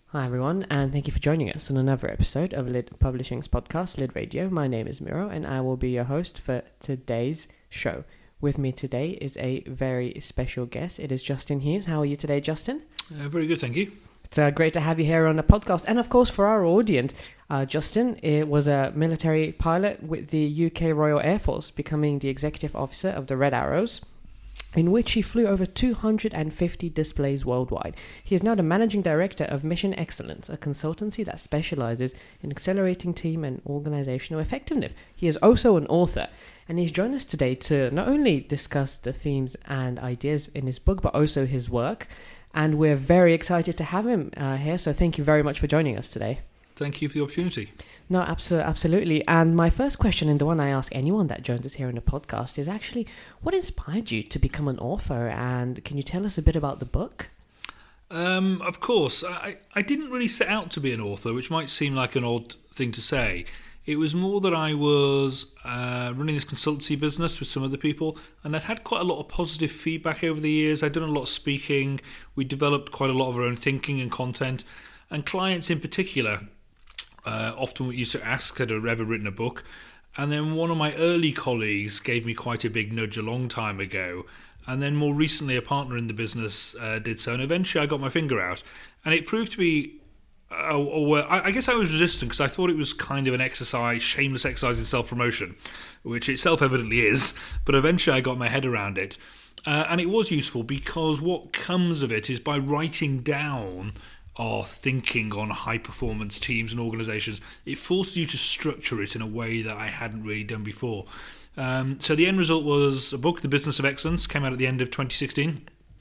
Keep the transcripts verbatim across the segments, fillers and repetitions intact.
Hi everyone, and thank you for joining us on another episode of Lid Publishing's podcast, Lid Radio. My name is Miro, and I will be your host for today's show. With me today is a very special guest. It is Justin Hughes. How are you today, Justin? Uh, very good, thank you. It's uh, great to have you here on the podcast. And of course, for our audience, uh, Justin it was a military pilot with the U K Royal Air Force, becoming the executive officer of the Red Arrows, in which he flew over two hundred fifty displays worldwide. He is now the managing director of Mission Excellence, a consultancy that specializes in accelerating team and organizational effectiveness. He is also an author, and he's joined us today to not only discuss the themes and ideas in his book, but also his work. And we're very excited to have him uh, here, so thank you very much for joining us today. Thank you for the opportunity. No, abso- absolutely. And my first question, and the one I ask anyone that joins us here in the podcast, is actually, what inspired you to become an author? And can you tell us a bit about the book? Um, of course. I, I didn't really set out to be an author, which might seem like an odd thing to say. It was more that I was uh, running this consultancy business with some other people, and I'd had quite a lot of positive feedback over the years. I'd done a lot of speaking. We developed quite a lot of our own thinking and content, and clients in particular uh, often used to ask had I ever written a book. And then one of my early colleagues gave me quite a big nudge a long time ago, and then more recently a partner in the business uh, did so, and eventually I got my finger out, and it proved to be Uh, or, uh, I guess I was resistant because I thought it was kind of an exercise, shameless exercise in self-promotion, which it self-evidently is, but eventually I got my head around it. Uh, and it was useful because what comes of it is by writing down our thinking on high-performance teams and organisations, it forces you to structure it in a way that I hadn't really done before. Um, so the end result was a book, The Business of Excellence, came out at the end of twenty sixteen.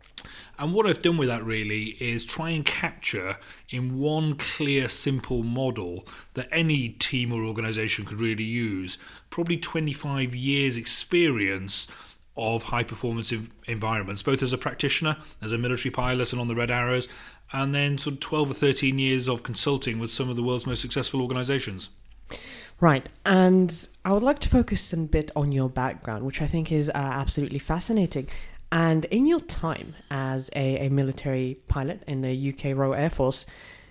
And what I've done with that really is try and capture in one clear, simple model that any team or organisation could really use, probably twenty-five years experience of high-performance env- environments, both as a practitioner, as a military pilot and on the Red Arrows, and then sort of twelve or thirteen years of consulting with some of the world's most successful organisations. Right, and I would like to focus a bit on your background, which I think is uh, absolutely fascinating. And in your time as a, a military pilot in the U K Royal Air Force,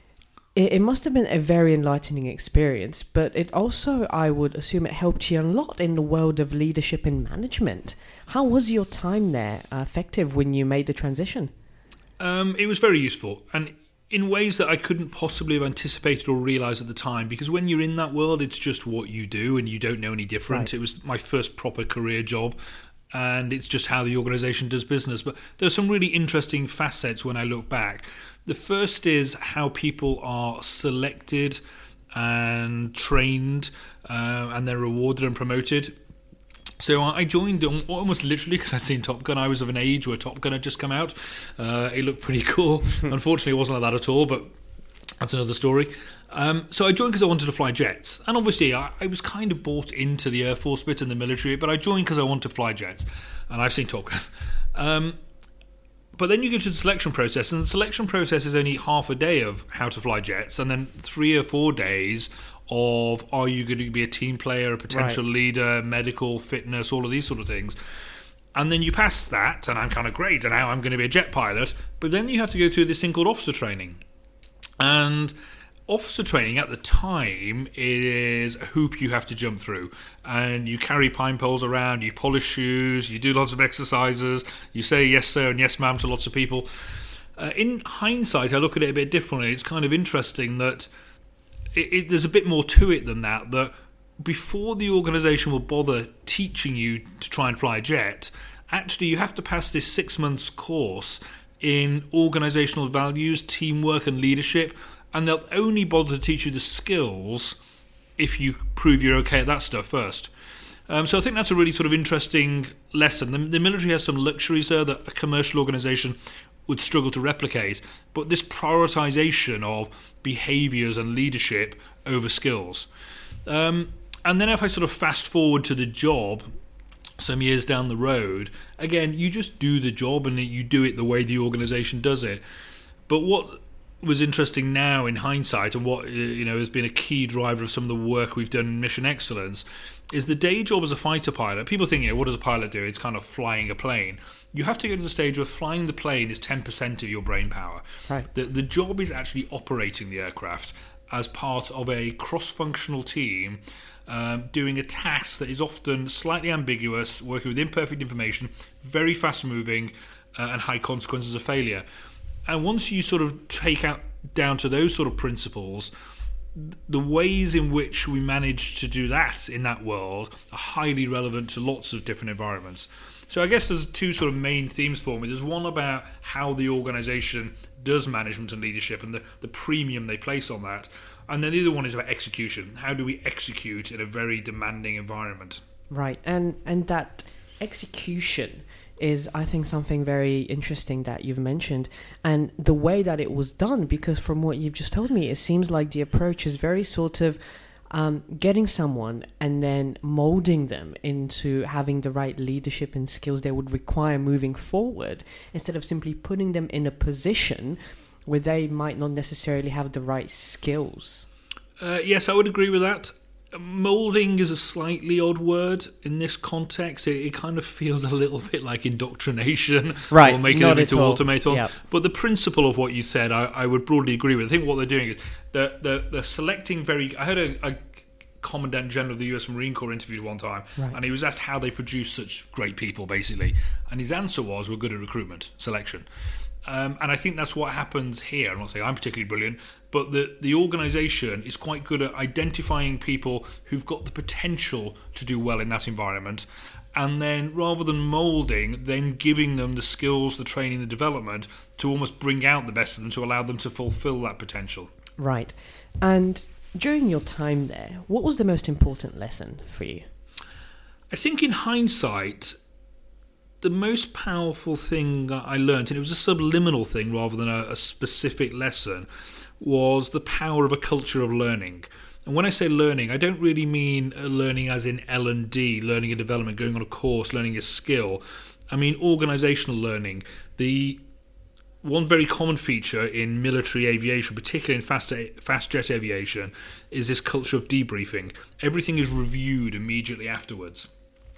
it, it must have been a very enlightening experience, but it also, I would assume, it helped you a lot in the world of leadership and management. How was your time there uh, effective when you made the transition? Um, it was very useful, and in ways that I couldn't possibly have anticipated or realised at the time, because when you're in that world, it's just what you do, and you don't know any different. Right. It was my first proper career job, and it's just how the organisation does business. But there are some really interesting facets when I look back. The first is how people are selected and trained, uh, and they're rewarded and promoted. So I joined almost literally because I'd seen Top Gun. I was of an age where Top Gun had just come out. Uh, it looked pretty cool. Unfortunately, it wasn't like that at all, but that's another story. Um, so I joined because I wanted to fly jets. And obviously, I, I was kind of bought into the Air Force bit and the military, but I joined because I wanted to fly jets. And I've seen Top Gun. Um, but then you get to the selection process, and the selection process is only half a day of how to fly jets, and then three or four days of are you going to be a team player, a potential Right. leader, medical, fitness, all of these sort of things. And then you pass that, and I'm kind of great, and now I'm going to be a jet pilot. But then you have to go through this thing called officer training. And officer training at the time is a hoop you have to jump through, and you carry pine poles around, you polish shoes, you do lots of exercises, you say yes sir and yes ma'am to lots of people. Uh, in hindsight, I look at it a bit differently. It's kind of interesting that it, it, there's a bit more to it than that, that before the organisation will bother teaching you to try and fly a jet, actually you have to pass this six months course in organisational values, teamwork and leadership, and they'll only bother to teach you the skills if you prove you're okay at that stuff first. Um, so I think that's a really sort of interesting lesson. The, the military has some luxuries there that a commercial organisation would struggle to replicate, but this prioritisation of behaviours and leadership over skills. Um, and then if I sort of fast forward to the job, some years down the road, again, you just do the job and you do it the way the organisation does it. But what was interesting now in hindsight, and what you know has been a key driver of some of the work we've done in Mission Excellence, is the day job as a fighter pilot. People think, you know, what does a pilot do? It's kind of flying a plane. You have to get to the stage where flying the plane is ten percent of your brain power. Right. The, the job is actually operating the aircraft as part of a cross-functional team um, doing a task that is often slightly ambiguous, working with imperfect information, very fast-moving, uh, and high consequences of failure. And once you sort of take out down to those sort of principles, the ways in which we manage to do that in that world are highly relevant to lots of different environments. So I guess there's two sort of main themes for me. There's one about how the organisation does management and leadership and the, the premium they place on that. And then the other one is about execution. How do we execute in a very demanding environment? Right. And and that execution is, I think, something very interesting that you've mentioned, and the way that it was done, because from what you've just told me, it seems like the approach is very sort of um, getting someone and then molding them into having the right leadership and skills they would require moving forward, instead of simply putting them in a position where they might not necessarily have the right skills. Uh, yes, I would agree with that. Moulding is a slightly odd word in this context. It, it kind of feels a little bit like indoctrination, right? Or making Not it into all. automatons. Yep. But the principle of what you said, I, I would broadly agree with. I think what they're doing is they're, they're, they're selecting very... I heard a, a Commandant General of the U S Marine Corps interviewed one time, right. and he was asked how they produce such great people, basically. And his answer was, we're good at recruitment, selection. Um, and I think that's what happens here. I'm not saying I'm particularly brilliant, but the, the organisation is quite good at identifying people who've got the potential to do well in that environment, and then rather than moulding, then giving them the skills, the training, the development to almost bring out the best of them, to allow them to fulfil that potential. Right. And during your time there, what was the most important lesson for you? I think in hindsight, the most powerful thing I learned, and it was a subliminal thing rather than a, a specific lesson, was the power of a culture of learning. And when I say learning, I don't really mean learning as in L and D, learning and development, going on a course, learning a skill. I mean organisational learning. The one very common feature in military aviation, particularly in fast, fast jet aviation, is this culture of debriefing. Everything is reviewed immediately afterwards.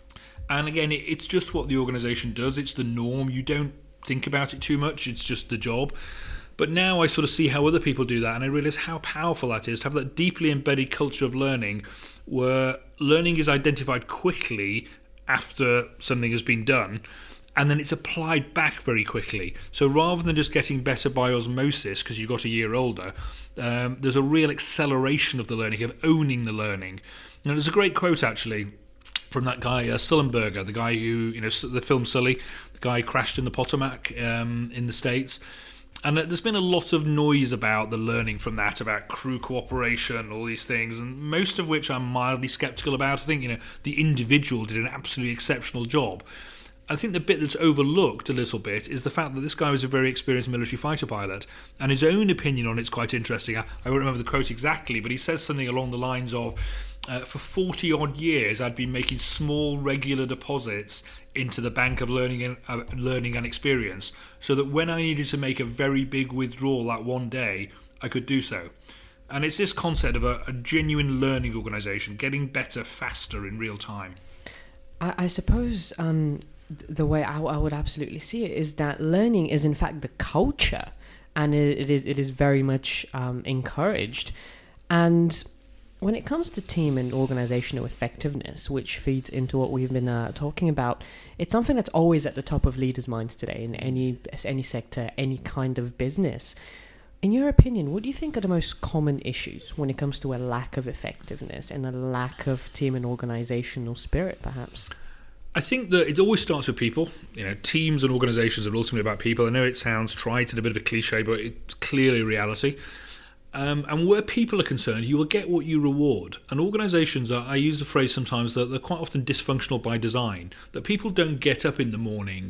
And again, it's just what the organisation does. It's the norm. You don't think about it too much. It's just the job. But now I sort of see how other people do that, and I realise how powerful that is, to have that deeply embedded culture of learning where learning is identified quickly after something has been done, and then it's applied back very quickly. So rather than just getting better by osmosis because you got a year older, um, there's a real acceleration of the learning, of owning the learning. And there's a great quote, actually, from that guy, uh, Sullenberger, the guy who, you know, the film Sully, the guy who crashed in the Potomac um, in the States. And uh, there's been a lot of noise about the learning from that, about crew cooperation, all these things, and most of which I'm mildly sceptical about. I think, you know, the individual did an absolutely exceptional job. I think the bit that's overlooked a little bit is the fact that this guy was a very experienced military fighter pilot, and his own opinion on it's quite interesting. I, I won't remember the quote exactly, but he says something along the lines of, Uh, for forty odd years, I'd been making small, regular deposits into the bank of learning and uh, learning and experience, so that when I needed to make a very big withdrawal that one day, I could do so. And it's this concept of a, a genuine learning organisation, getting better faster in real time. I, I suppose um, th- the way I, I would absolutely see it is that learning is in fact the culture, and it, it is it is very much um, encouraged. And when it comes to team and organizational effectiveness, which feeds into what we've been uh, talking about, it's something that's always at the top of leaders' minds today in any any sector, any kind of business. In your opinion, what do you think are the most common issues when it comes to a lack of effectiveness and a lack of team and organizational spirit, perhaps? I think that it always starts with people. You know, teams and organizations are ultimately about people. I know it sounds trite and a bit of a cliche, but it's clearly reality. Um, and where people are concerned, you will get what you reward. And organisations, are, I use the phrase sometimes, that they're quite often dysfunctional by design, that people don't get up in the morning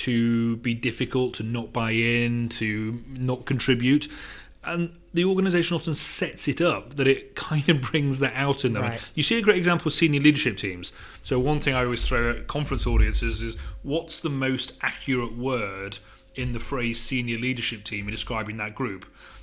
to be difficult, to not buy in, to not contribute. And the organisation often sets it up that it kind of brings that out in them. Right. You see a great example of senior leadership teams. So one thing I always throw at conference audiences is, what's the most accurate word in the phrase senior leadership team in describing that group?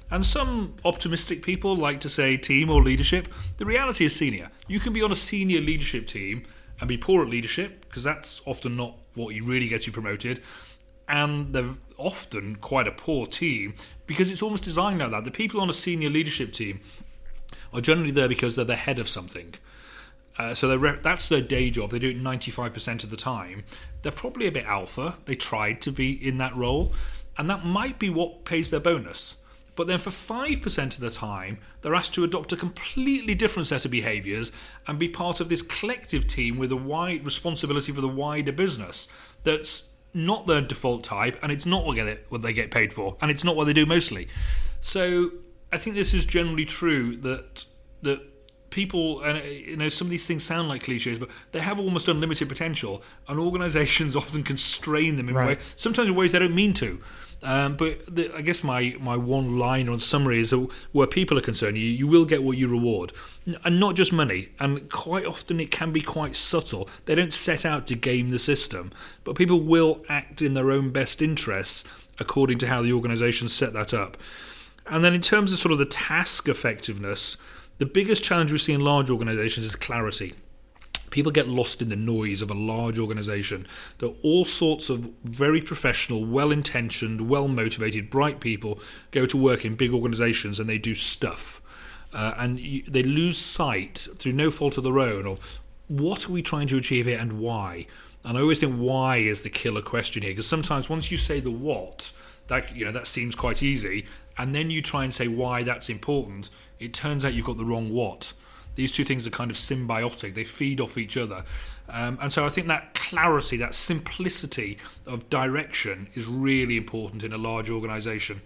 And some optimistic people like to say team or leadership. The reality is senior. You can be on a senior leadership team and be poor at leadership, because that's often not what you really gets you promoted. And they're often quite a poor team because it's almost designed like that. The people on a senior leadership team are generally there because they're the head of something. Uh, so re- that's their day job. They do it ninety-five percent of the time. They're probably a bit alpha. They tried to be in that role. And that might be what pays their bonus. But then for five percent of the time, they're asked to adopt a completely different set of behaviours and be part of this collective team with a wide responsibility for the wider business. That's not their default type, and it's not what, get it, what they get paid for, and it's not what they do mostly. So I think this is generally true that that people, and you know, some of these things sound like cliches, but they have almost unlimited potential, and organisations often constrain them in right. way, sometimes in ways they don't mean to. Um, but the, I guess my, my one line on summary is that where people are concerned, you, you will get what you reward, and not just money. And quite often it can be quite subtle. They don't set out to game the system, but people will act in their own best interests according to how the organisation set that up. And then in terms of sort of the task effectiveness, the biggest challenge we see in large organisations is clarity. People get lost in the noise of a large organisation. There are all sorts of very professional, well-intentioned, well-motivated, bright people go to work in big organisations and they do stuff. Uh, and you, they lose sight, through no fault of their own, of what are we trying to achieve here and why. And I always think why is the killer question here, because sometimes once you say the what, that you know that seems quite easy, and then you try and say why that's important, it turns out you've got the wrong what. These two things are kind of symbiotic. They feed off each other. Um, and so I think that clarity, that simplicity of direction is really important in a large organisation.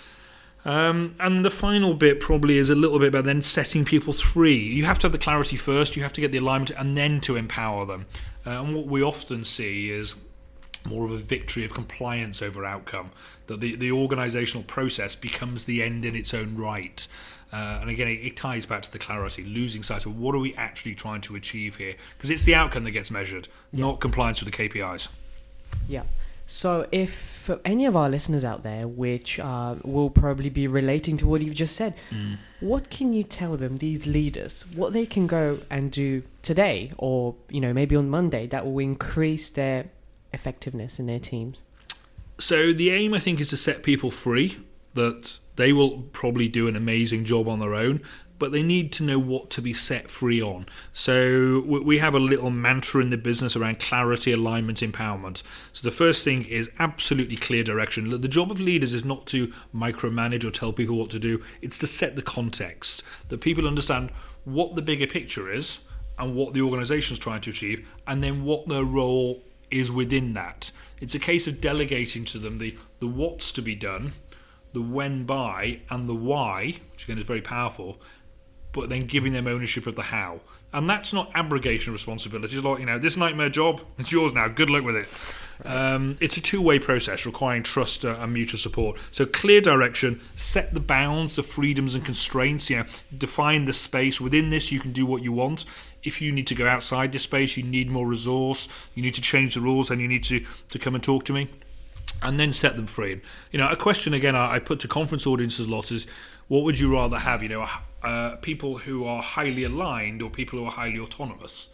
Um, and the final bit probably is a little bit about then setting people free. You have to have the clarity first, you have to get the alignment, and then to empower them. Uh, and what we often see is more of a victory of compliance over outcome, that the, the organisational process becomes the end in its own right. Uh, and again, it, it ties back to the clarity, losing sight of what are we actually trying to achieve here, because it's the outcome that gets measured, yeah. not compliance with the K P Is. Yeah. So if for any of our listeners out there, which uh, will probably be relating to what you've just said, mm. what can you tell them, these leaders, what they can go and do today, or you know maybe on Monday, that will increase their effectiveness in their teams? So the aim, I think, is to set people free, that they will probably do an amazing job on their own, but they need to know what to be set free on. So we have a little mantra in the business around clarity, alignment, empowerment. So the first thing is absolutely clear direction. The job of leaders is not to micromanage or tell people what to do. It's to set the context, that people understand what the bigger picture is and what the organisation is trying to achieve, and then what their role is within that. It's a case of delegating to them the, the what's to be done, the when by, and the why, which again is very powerful, but then giving them ownership of the how. And that's not abrogation of responsibilities, like, you know, this nightmare job, it's yours now, good luck with it. Right. Um, it's a two-way process requiring trust uh, and mutual support. So clear direction, set the bounds, the freedoms and constraints, you know, define the space. Within this, you can do what you want. If you need to go outside this space, you need more resource, you need to change the rules, and you need to, to come and talk to me. And then set them free. You know, a question again I, I put to conference audiences a lot is, what would you rather have? You know, uh, people who are highly aligned or people who are highly autonomous?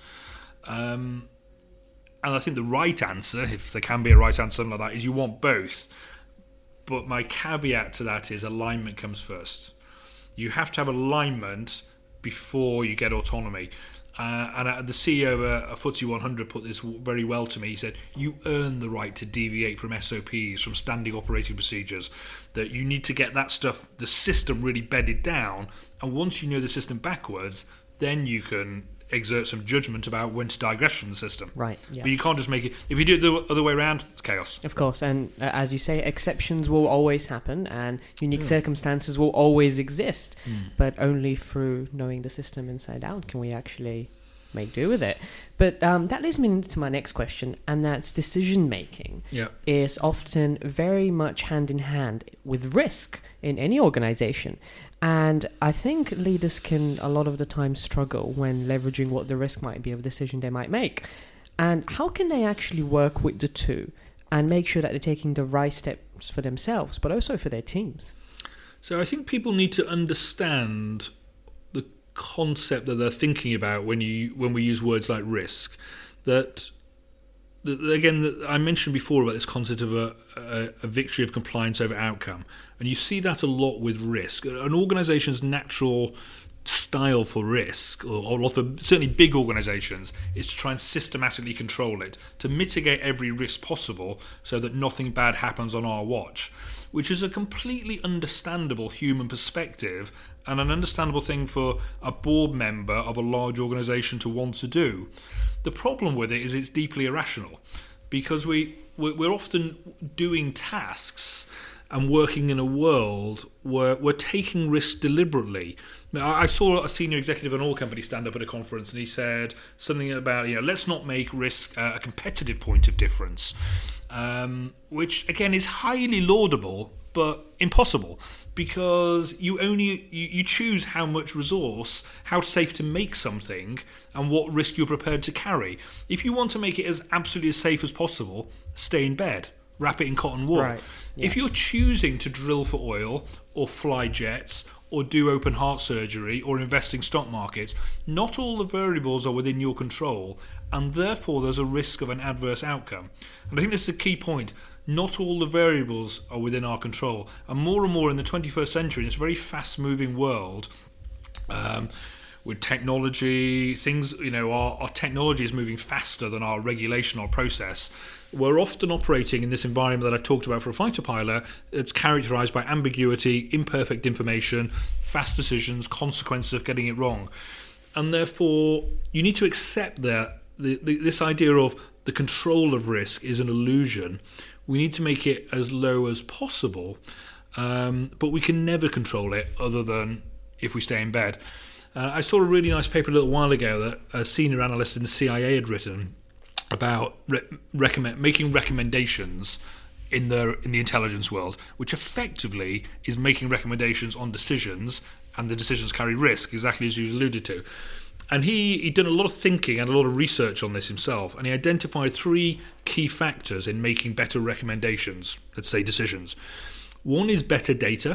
Um, and I think the right answer, if there can be a right answer, something like that, is you want both. But my caveat to that is alignment comes first. You have to have alignment before you get autonomy. Uh, and uh, the C E O of uh, F T S E one hundred put this very well to me. He said, you earn the right to deviate from S O Ps, from standing operating procedures, that you need to get that stuff, the system really bedded down, and once you know the system backwards, then you can exert some judgment about when to digress from the system. Right, yeah. But you can't just make it, if you do it the other way around, it's chaos. Of course, and uh, as you say, exceptions will always happen, and unique yeah. circumstances will always exist, mm. but only through knowing the system inside out can we actually make do with it. But um, that leads me into my next question, and that's decision making. Yeah. Is often very much hand in hand with risk in any organization. And I think leaders can a lot of the time struggle when leveraging what the risk might be of a decision they might make. And how can they actually work with the two and make sure that they're taking the right steps for themselves, but also for their teams? So I think people need to understand the concept that they're thinking about when you when we use words like risk. That, that again, that I mentioned before about this concept of a, a, a victory of compliance over outcome, and you see that a lot with risk. An organisation's natural style for risk, or, or a lot of certainly big organisations, is to try and systematically control it, to mitigate every risk possible, so that nothing bad happens on our watch. Which is a completely understandable human perspective and an understandable thing for a board member of a large organisation to want to do. The problem with it is it's deeply irrational, because we, we're often doing tasks and working in a world where we're taking risks deliberately. Now, I saw a senior executive of an oil company stand up at a conference, and he said something about, you know, let's not make risk a competitive point of difference. Um, which again is highly laudable but impossible, because you only you, you choose how much resource, how safe to make something, and what risk you're prepared to carry. If you want to make it as absolutely as safe as possible, stay in bed, wrap it in cotton wool. Right. Yeah. If you're choosing to drill for oil or fly jets or do open heart surgery or invest in stock markets, not all the variables are within your control, and therefore there's a risk of an adverse outcome. And I think this is a key point. Not all the variables are within our control. And more and more in the twenty-first century, in this very fast-moving world, um, with technology, things, you know, our, our technology is moving faster than our regulation or process. We're often operating in this environment that I talked about for a fighter pilot. It's characterised by ambiguity, imperfect information, fast decisions, consequences of getting it wrong. And therefore, you need to accept that the, the, this idea of the control of risk is an illusion. We need to make it as low as possible, um, but we can never control it other than if we stay in bed. Uh, I saw a really nice paper a little while ago that a senior analyst in the C I A had written about re- recommend, making recommendations in the in the intelligence world, which effectively is making recommendations on decisions, and the decisions carry risk, exactly as you alluded to. And he, he'd done a lot of thinking and a lot of research on this himself, and he identified three key factors in making better recommendations, let's say decisions. One is better data,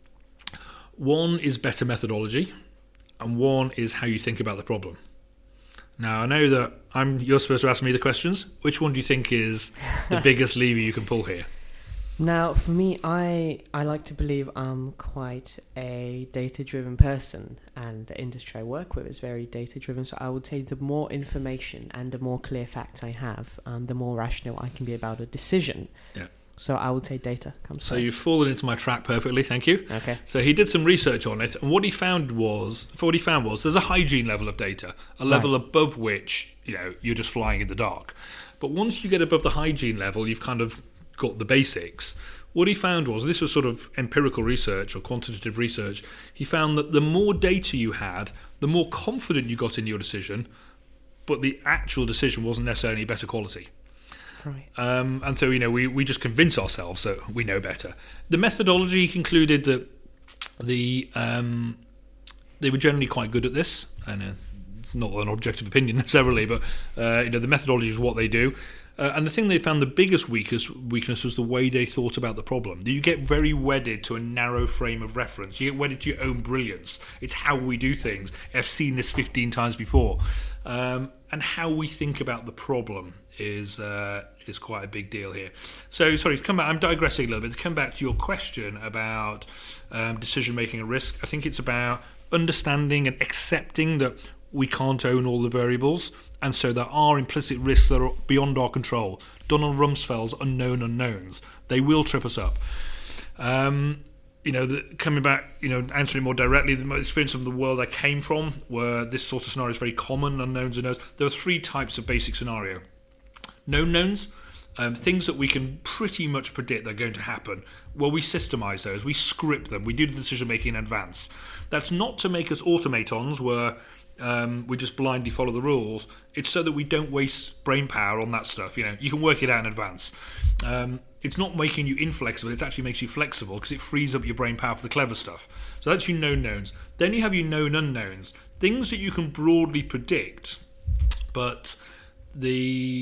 one is better methodology, and one is how you think about the problem. Now, I know that I'm you're supposed to ask me the questions. Which one do you think is the biggest lever you can pull here? Now, for me, I I like to believe I'm quite a data-driven person, and the industry I work with is very data-driven. So I would say the more information and the more clear facts I have, um, the more rational I can be about a decision. Yeah. So I would say data comes So first. you've fallen into my trap perfectly, thank you. Okay. So he did some research on it, and what he found was, what he found was, there's a hygiene level of data, a level Right. above which, you know, you're just flying in the dark. But once you get above the hygiene level, you've kind of got the basics. What he found was, this was sort of empirical research or quantitative research, he found that the more data you had, the more confident you got in your decision, but the actual decision wasn't necessarily better quality. Right. Um, and so, you know, we, we just convince ourselves that we know better. The methodology concluded that the um, they were generally quite good at this, and uh, it's not an objective opinion necessarily, but uh, you know, the methodology is what they do. Uh, and the thing they found the biggest weakest weakness was the way they thought about the problem. You get very wedded to a narrow frame of reference. You get wedded to your own brilliance. It's how we do things. I've seen this fifteen times before. Um, and how we think about the problem is uh, is quite a big deal here. So, sorry, to come back, I'm digressing a little bit. To come back to your question about um, decision-making and risk, I think it's about understanding and accepting that we can't own all the variables, and so there are implicit risks that are beyond our control. Donald Rumsfeld's unknown unknowns. They will trip us up. Um, you know, the, coming back, you know, answering more directly, the experience from the world I came from, where this sort of scenario is very common, unknowns and knowns. There are three types of basic scenario. Known knowns, um, things that we can pretty much predict they're going to happen. Well, we systemize those, we script them, we do the decision making in advance. That's not to make us automatons where um, we just blindly follow the rules. It's so that we don't waste brain power on that stuff. You know, you can work it out in advance. Um, it's not making you inflexible, it actually makes you flexible because it frees up your brain power for the clever stuff. So that's your known knowns. Then you have your known unknowns, things that you can broadly predict, but the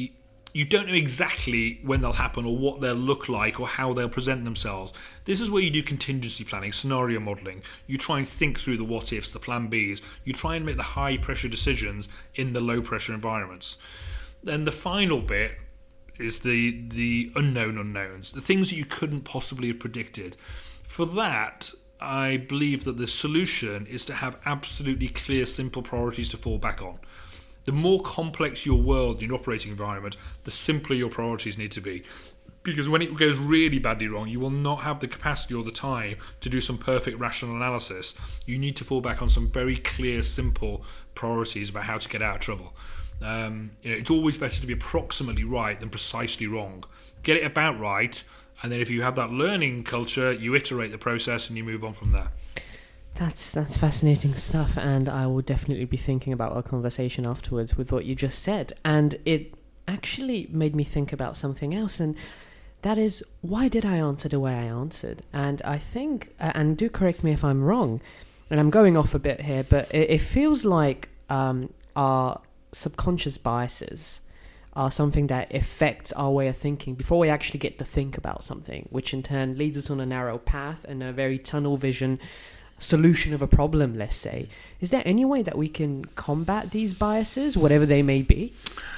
you don't know exactly when they'll happen or what they'll look like or how they'll present themselves. This is where you do contingency planning, scenario modelling. You try and think through the what ifs, the plan Bs. You try and make the high pressure decisions in the low pressure environments. Then the final bit is the the unknown unknowns, the things that you couldn't possibly have predicted. For that, I believe that the solution is to have absolutely clear, simple priorities to fall back on. The more complex your world, your operating environment, the simpler your priorities need to be. Because when it goes really badly wrong, you will not have the capacity or the time to do some perfect rational analysis. You need to fall back on some very clear, simple priorities about how to get out of trouble. Um, you know, it's always better to be approximately right than precisely wrong. Get it about right, and then if you have that learning culture, you iterate the process and you move on from there. That's that's fascinating stuff, and I will definitely be thinking about our conversation afterwards with what you just said. And it actually made me think about something else, and that is, why did I answer the way I answered? And I think, and do correct me if I'm wrong, and I'm going off a bit here, but it, it feels like um, our subconscious biases are something that affects our way of thinking before we actually get to think about something, which in turn leads us on a narrow path and a very tunnel vision solution of a problem, let's say. Is there any way that we can combat these biases, whatever they may be?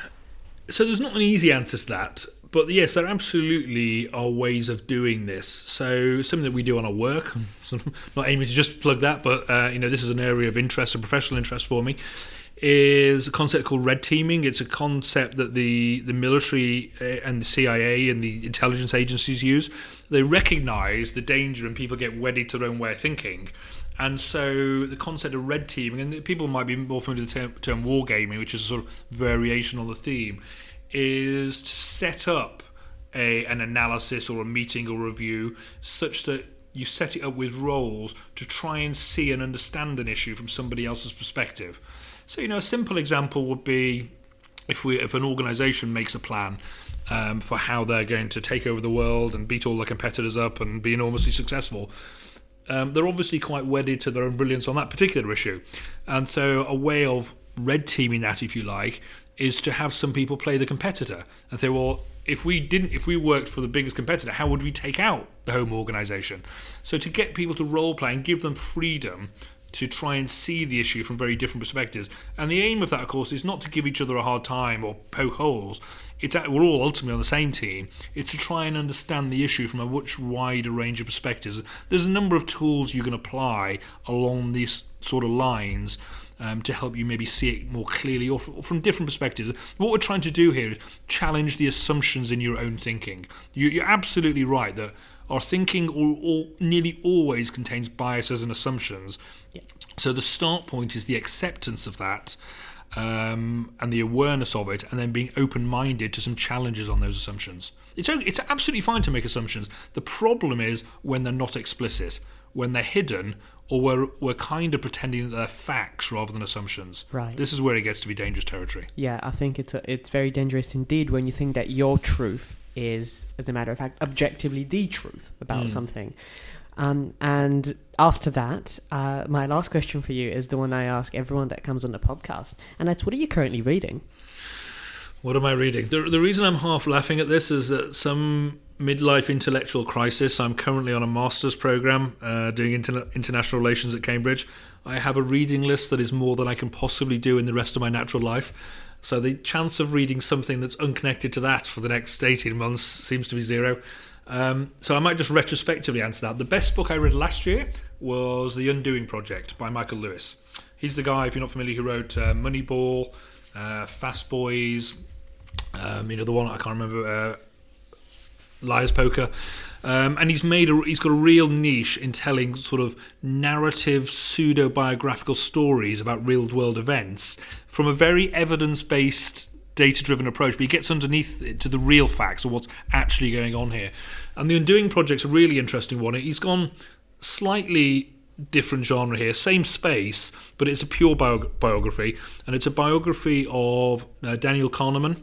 So there's not an easy answer to that, but yes, there absolutely are ways of doing this. So something that we do on our work, not aiming to just plug that, but uh, you know, this is an area of interest, a professional interest for me, is a concept called red teaming. It's a concept that the, the military and the C I A and the intelligence agencies use. They recognise the danger and people get wedded to their own way of thinking. And so the concept of red teaming, and people might be more familiar with the term, term wargaming, which is a sort of variation on the theme, is to set up a, an analysis or a meeting or review such that you set it up with roles to try and see and understand an issue from somebody else's perspective. So, you know, a simple example would be if we if an organisation makes a plan um, for how they're going to take over the world and beat all their competitors up and be enormously successful. Um, they're obviously quite wedded to their own brilliance on that particular issue. And so a way of red teaming that, if you like, is to have some people play the competitor and say, well, if we didn't, if we worked for the biggest competitor, how would we take out the home organisation? So to get people to role play and give them freedom to try and see the issue from very different perspectives. And the aim of that, of course, is not to give each other a hard time or poke holes. It's we're all ultimately on the same team. It's to try and understand the issue from a much wider range of perspectives. There's a number of tools you can apply along these sort of lines um, to help you maybe see it more clearly or, f- or from different perspectives. What we're trying to do here is challenge the assumptions in your own thinking. You, you're absolutely right that our thinking all, all, nearly always contains biases and assumptions. Yeah. So the start point is the acceptance of that um, and the awareness of it, and then being open-minded to some challenges on those assumptions. It's, it's absolutely fine to make assumptions. The problem is when they're not explicit, when they're hidden, or we're, we're kind of pretending that they're facts rather than assumptions. Right. This is where it gets to be dangerous territory. Yeah, I think it's a, it's very dangerous indeed when you think that your truth is, as a matter of fact, objectively the truth about mm. something. Um, and after that, uh, my last question for you is the one I ask everyone that comes on the podcast, and that's, what are you currently reading? What am I reading? The, the reason I'm half laughing at this is that some midlife intellectual crisis. I'm currently on a master's program uh, doing inter- international relations at Cambridge. I have a reading list that is more than I can possibly do in the rest of my natural life. So the chance of reading something that's unconnected to that for the next eighteen months seems to be zero. Um, so I might just retrospectively answer that. The best book I read last year was The Undoing Project by Michael Lewis. He's the guy, if you're not familiar, who wrote uh, Moneyball, uh, Fast Boys, um, you know, the one I can't remember, uh, Liar's Poker. Um, and he's made a, he's got a real niche in telling sort of narrative, pseudo-biographical stories about real-world events from a very evidence-based, data-driven approach, but he gets underneath it to the real facts of what's actually going on here. And The Undoing Project's a really interesting one. He's gone slightly different genre here, same space, but it's a pure bio- biography, and it's a biography of uh, Daniel Kahneman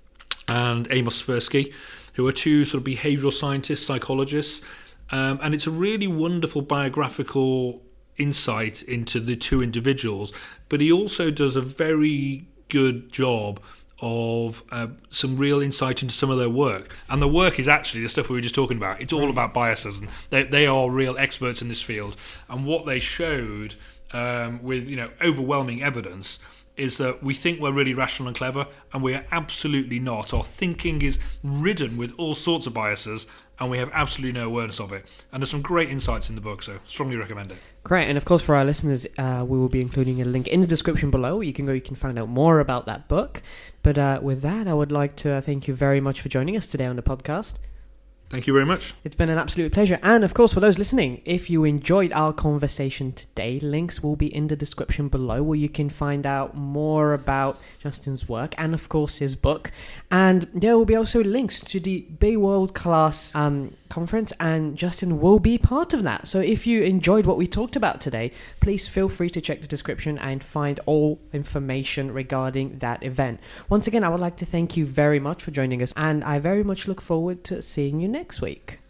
and Amos Tversky, who are two sort of behavioural scientists, psychologists, um, and it's a really wonderful biographical insight into the two individuals. But he also does a very good job of uh, some real insight into some of their work. And the work is actually the stuff we were just talking about. It's all about biases, and they, they are real experts in this field. And what they showed um, with, you know, overwhelming evidence is that we think we're really rational and clever, and we are absolutely not. Our thinking is ridden with all sorts of biases, and we have absolutely no awareness of it. And there's some great insights in the book, so strongly recommend it. Great, and of course for our listeners, uh, we will be including a link in the description below. You can go, you can find out more about that book. But uh, with that, I would like to uh, thank you very much for joining us today on the podcast. Thank you very much. It's been an absolute pleasure. And of course, for those listening, if you enjoyed our conversation today, links will be in the description below where you can find out more about Justin's work and of course his book. And there will be also links to the Bay World Class um, conference, and Justin will be part of that. So if you enjoyed what we talked about today, please feel free to check the description and find all information regarding that event. Once again, I would like to thank you very much for joining us, and I very much look forward to seeing you next week.